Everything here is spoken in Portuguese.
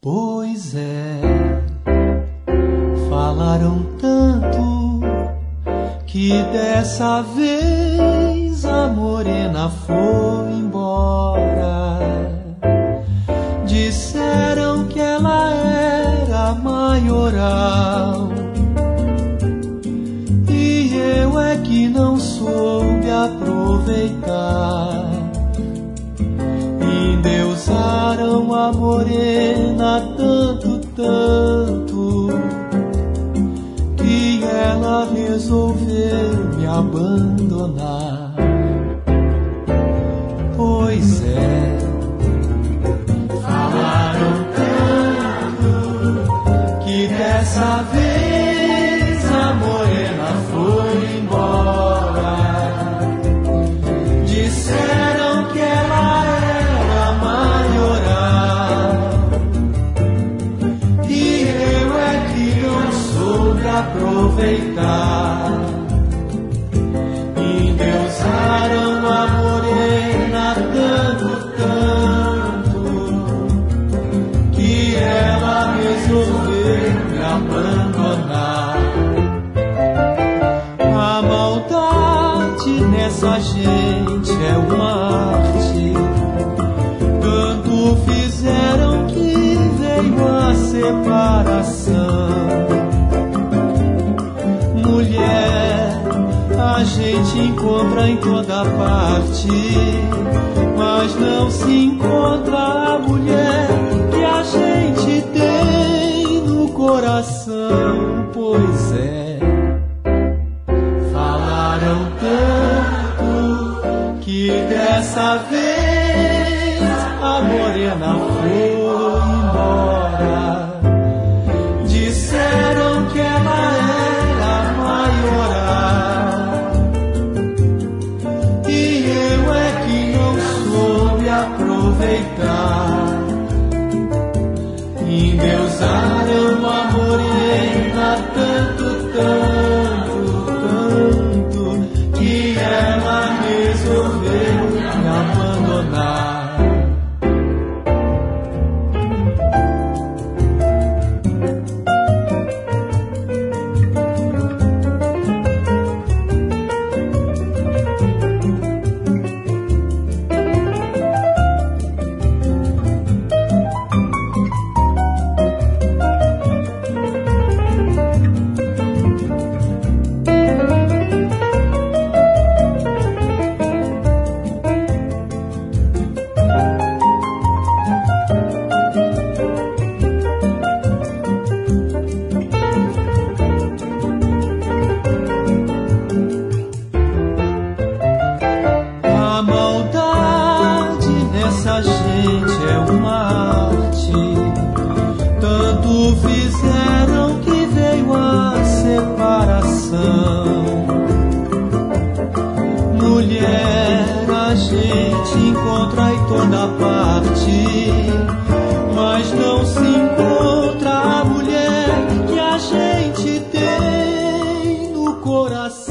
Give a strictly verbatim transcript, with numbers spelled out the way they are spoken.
Pois é, falaram tanto que dessa vez a morena foi embora. Disseram que ela era maioral e eu é que não soube aproveitar. Endeusaram a morena tanto, tanto que ela resolveu me abandonar. Pois é, falaram tanto que dessa vez a morena foi embora. Disseram que ela era maioral e eu é que não soube aproveitar. Endeusaram a morena tanto, tanto que ela resolveu me abandonar. A maldade nessa gente é uma arte. Tanto fizeram que veio a separação. Mulher a gente encontra em toda parte, mas não se encontra a mulher que a gente tem no coração. Pois é, falaram tanto que dessa vez a morena foi embora. Disseram que ela era maioral e eu é que não soube aproveitar. Endeusaram a morena tanto, tanto, tanto que ela resolveu me abandonar. Fizeram que veio a separação. Mulher a gente encontra em toda parte, mas não se encontra a mulher que a gente tem no coração.